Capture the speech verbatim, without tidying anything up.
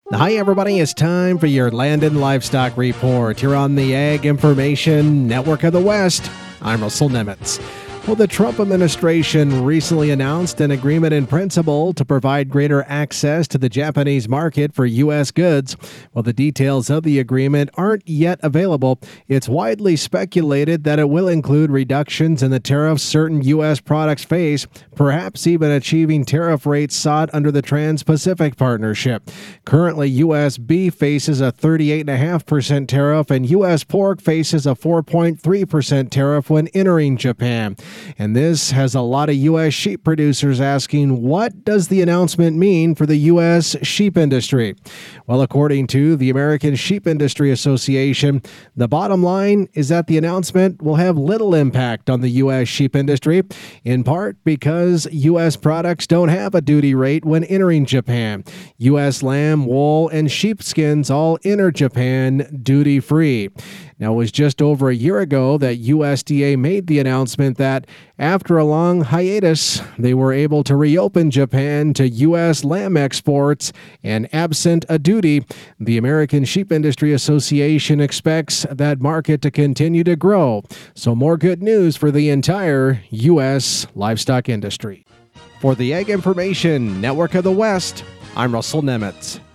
Hi, everybody. It's time for your Land and Livestock Report here on the Ag Information Network of the West. I'm Russell Nemitz. Well, the Trump administration recently announced an agreement in principle to provide greater access to the Japanese market for U S goods. While the details of the agreement aren't yet available, it's widely speculated that it will include reductions in the tariffs certain U S products face, perhaps even achieving tariff rates sought under the Trans-Pacific Partnership. Currently, U S beef faces a thirty-eight point five percent tariff, and U S pork faces a four point three percent tariff when entering Japan. And this has a lot of U S sheep producers asking, what does the announcement mean for the U S sheep industry? Well, according to the American Sheep Industry Association, the bottom line is that the announcement will have little impact on the U S sheep industry, in part because U S products don't have a duty rate when entering Japan. U S lamb, wool, and sheepskins all enter Japan duty-free. Now, it was just over a year ago that U S D A made the announcement that after a long hiatus, they were able to reopen Japan to U S lamb exports, and absent a duty, the American Sheep Industry Association expects that market to continue to grow. So more good news for the entire U S livestock industry. For the Ag Information Network of the West, I'm Russell Nemitz.